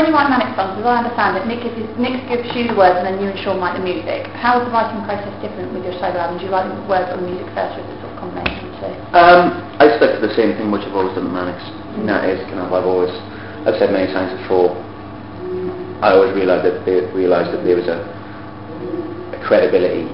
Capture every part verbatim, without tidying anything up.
When you write Manic songs, as I understand it, Nick gives, you- Nick gives you the words and then you and Sean write the music. How is the writing process different with your solo album? Do you write the words or the music first, or is it sort of a combination of the two? Um, I stuck to the same thing which I've always done with Manics. And that is kind of, I've always, I've said many times before, I always realised that, they realised that there was a, a credibility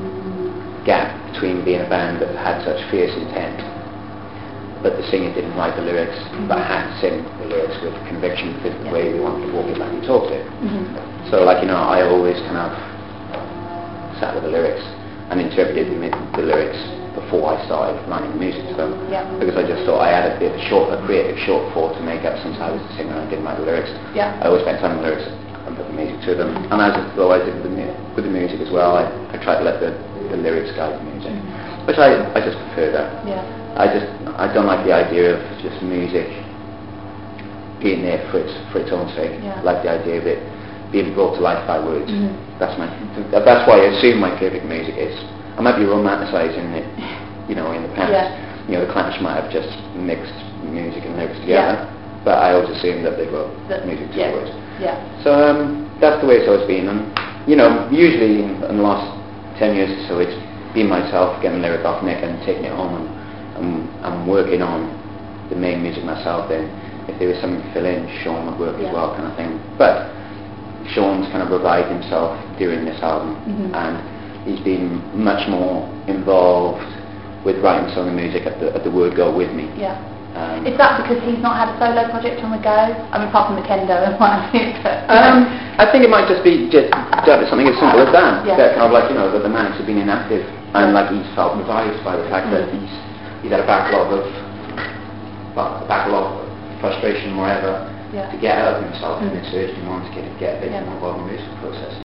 gap between being a band that had such fierce intent, but the singer didn't write the lyrics, mm-hmm. but had to sing the lyrics with conviction because of the way we wanted to walk it back and talk it. Mm-hmm. So, like, you know, I always kind of sat with the lyrics and interpreted the, the lyrics before I started writing the music to them, yeah. because I just thought I had a bit of short, a creative shortfall to make up since I was the singer and I didn't write the lyrics. Yeah. I always spent time on the lyrics and put the music to them, and as though I did with the, mu with the music as well, I, I tried to let the, the lyrics guide the music, mm-hmm. which I, I just prefer that. Yeah. I just, I don't like the idea of just music being there for its, for its own sake. Yeah. I like the idea of it being brought to life by words. Mm-hmm. That's my, that's why I assume my favourite music is. I might be romanticising it, you know, in the past. Yeah. You know, the Clash might have just mixed music and lyrics together, yeah. but I always assume that they wrote the, music to yeah. the words. Yeah. So um, that's the way it's always been, and you know, usually in, in the last ten years or so, it's been myself getting a lyric off Nick and taking it home and I'm, I'm working on the main music myself. Then if there was something to fill in, Sean would work yeah. as well, kind of thing. But Sean's kind of revived himself during this album, mm-hmm. and he's been much more involved with writing some of the music at the, at the word go with me. Yeah. Um, Is that because he's not had a solo project on the go? I mean, apart from the Kendo and what have you. But, um, I think it might just be just, just something as simple as that. Yeah. That kind of like, you know, that the Manics have been inactive, and like he's felt revived by the fact mm-hmm. that he's he's had a backlog of a backlog of frustration, whatever, yeah. to get out of himself, mm-hmm. and it's urged him on to get, get a bit yeah. more involved in the music process.